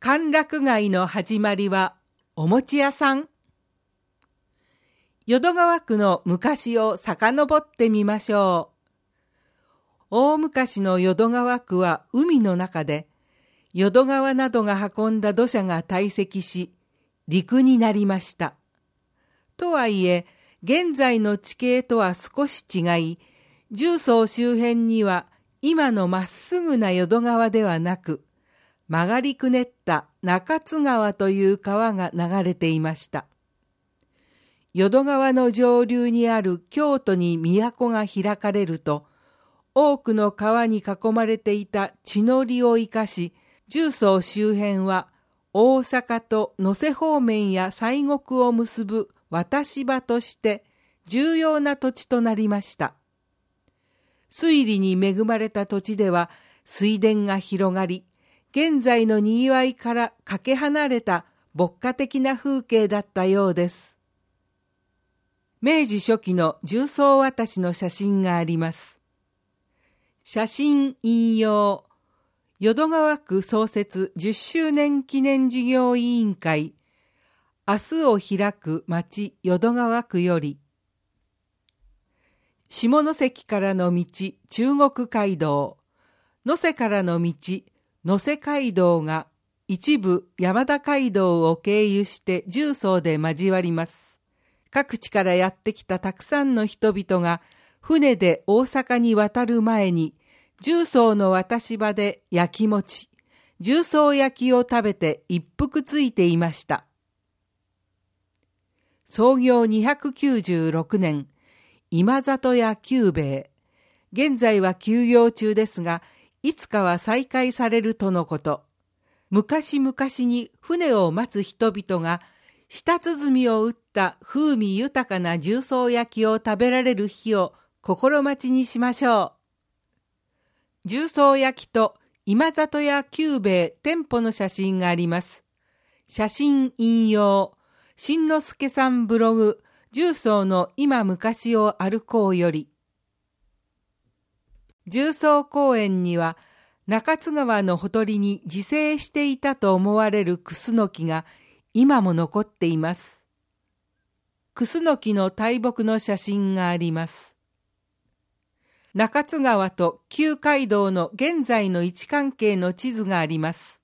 歓楽街の始まりはお餅屋さん。淀川区の昔を遡ってみましょう。大昔の淀川区は海の中で、淀川などが運んだ土砂が堆積し、陸になりました。とはいえ、現在の地形とは少し違い、十三周辺には今のまっすぐな淀川ではなく、曲がりくねった中津川という川が流れていました。淀川の上流にある京都に都が開かれると、多くの川に囲まれていた地の利を生かし、十三周辺は大阪と能勢方面や西国を結ぶ渡し場として重要な土地となりました。水利に恵まれた土地では水田が広がり、現在のにぎわいからかけ離れた牧歌的な風景だったようです。明治初期の十三渡しの写真があります。写真引用。淀川区創設10周年記念事業委員会。明日を開く町淀川区より。下関からの道中国街道。能勢からの道能勢街道が一部山田街道を経由して十三で交わります。各地からやってきたたくさんの人々が船で大阪に渡る前に十三の渡し場で焼き餅、十三焼きを食べて一服ついていました。創業296年、今里屋久兵衛。現在は休業中ですが、いつかは再開されるとのこと。昔々に船を待つ人々が舌鼓を打った風味豊かな十三焼きを食べられる日を心待ちにしましょう。十三焼きと今里屋久兵衛店舗の写真があります。写真引用。新之助さんブログ、十三の今昔を歩こうより。十三公園には中津川のほとりに自生していたと思われるクスノキが今も残っています。クスノキの大木の写真があります。中津川と旧街道の現在の位置関係の地図があります。